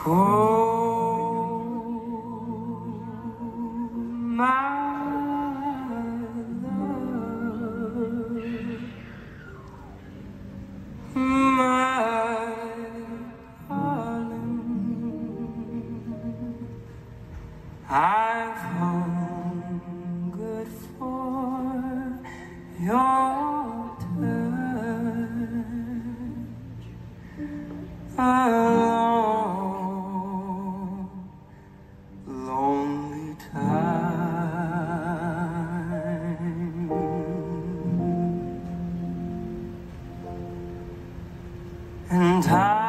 Oh, my love, my darling, I've hungered for your touch a long, lonely time, and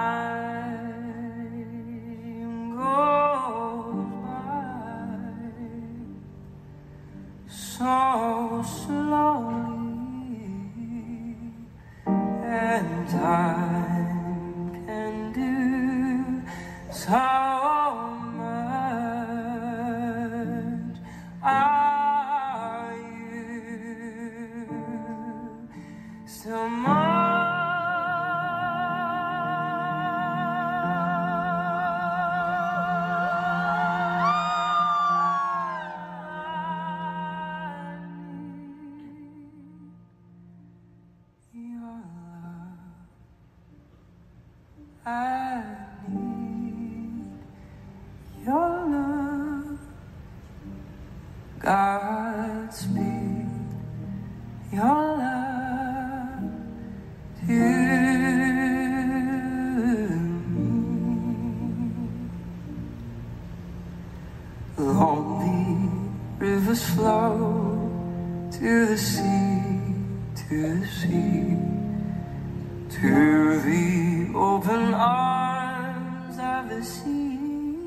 time goes by so slowly, and time can do so much. Are you still mine? I need your love, Godspeed, your love to me. Lonely rivers flow to the sea, to the sea, to the open arms of the sea,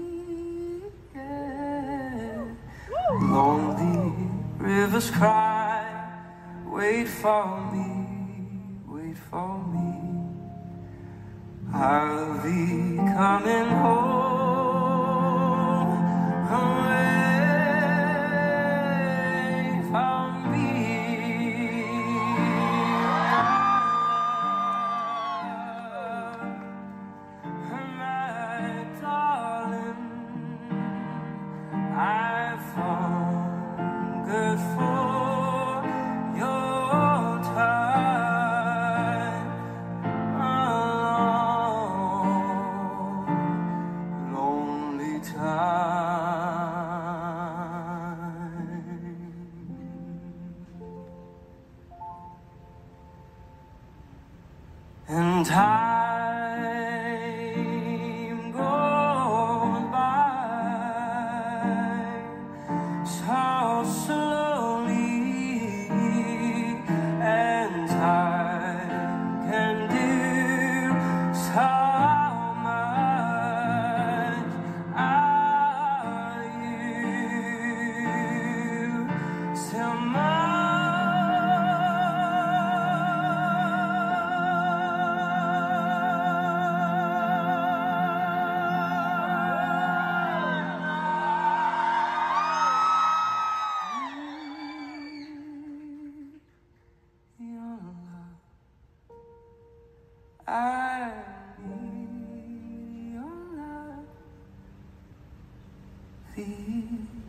yeah. Lonely rivers cry, wait for me, wait for me. I'll be coming home, away from me. I've hungered for your touch a long, lonely time, and time goes by so slowly, and time can do so much. Are you still mine? I need your love,